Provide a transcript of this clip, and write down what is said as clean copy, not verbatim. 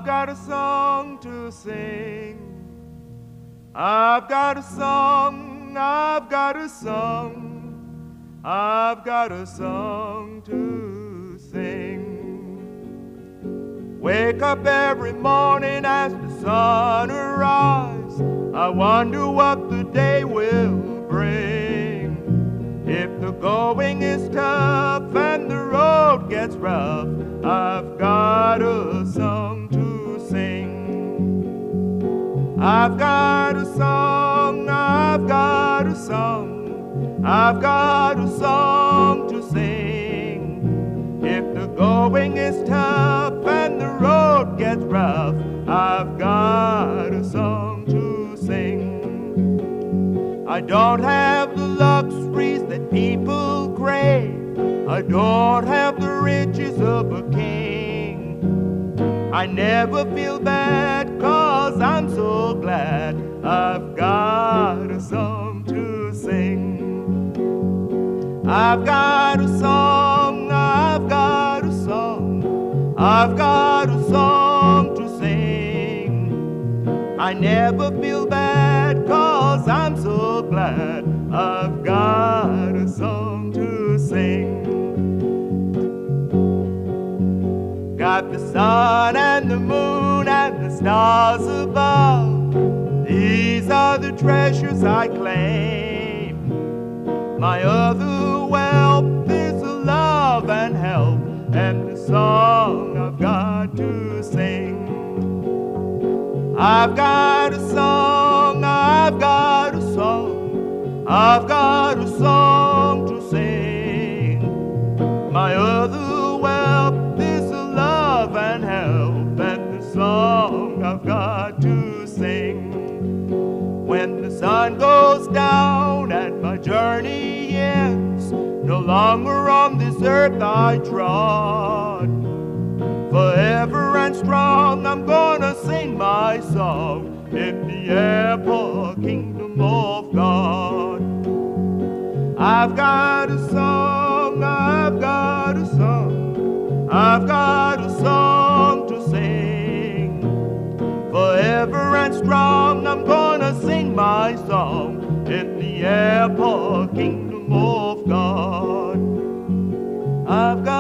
I've got a song to sing. I've got a song, I've got a song, I've got a song to sing. Wake up every morning as the sun arises. I wonder what the day will bring. If the going is tough and the road gets rough, I've got a song to sing. I've got a song, I've got a song, I've got a song to sing. If the going is tough and the road gets rough, I've got a song to sing. I don't have the luxuries that people crave. I don't have the riches of a king. I never feel bad 'cause I'm so glad I've got a song to sing. I've got a song, I've got a song, I've got a song to sing. I never feel bad 'cause I'm so glad I've got a song to sing. Got the sun and the moon and the stars above. These are the treasures I claim. My other wealth is the love and help and the song I've got to sing. I've got a song, I've got a song, I've got a song to sing. My other wealth is the love and help and the song I've got to sing. When the sun goes down and my journey ends, no longer on this earth I trod. Forever and strong I'm gonna sing my song in the airport kingdom of God. I've got a song, I've got a song, I've got a song to sing. Forever and strong I'm gonna sing my song in the airport kingdom of God. I've got